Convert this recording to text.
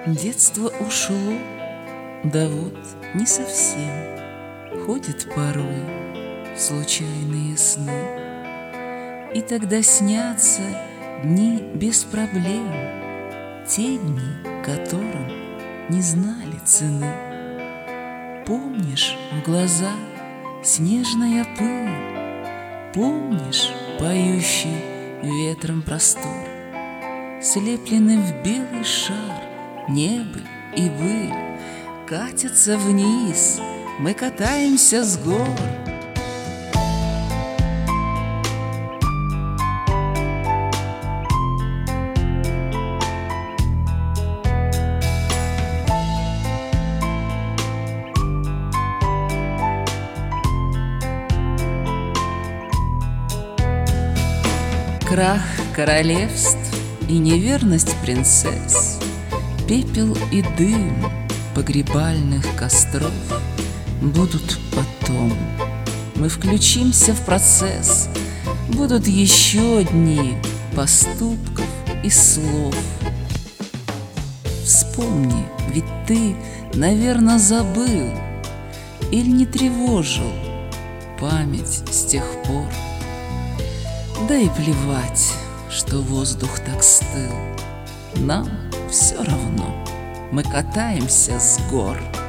Детство ушло, да вот не совсем. Ходит порой в случайные сны, и тогда снятся дни без проблем, те дни, которым не знали цены. Помнишь в глаза снежная пыль, помнишь поющий ветром простор, слепленный в белый шар небо и быль, катятся вниз, мы катаемся с гор. Крах королевств и неверность принцесс, пепел и дым погребальных костров будут потом. Мы включимся в процесс, будут еще дни поступков и слов. Вспомни, ведь ты, наверно, забыл или не тревожил память с тех пор. Да и плевать, что воздух так стыл, нам все равно, мы катаемся с гор.